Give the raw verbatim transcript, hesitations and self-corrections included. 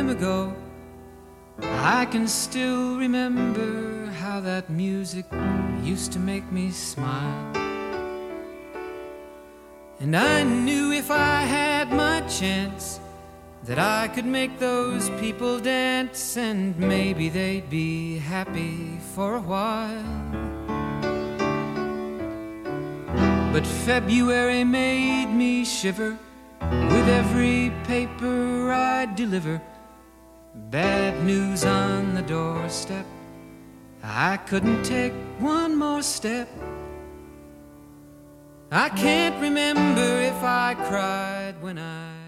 time ago. I can still remember how that music used to make me smile. And I knew if I had my chance that I could make those people dance, and maybe they'd be happy for a while. But February made me shiver with every paper I'd deliver. Bad news on the doorstep, I couldn't take one more step. I can't remember if I cried when I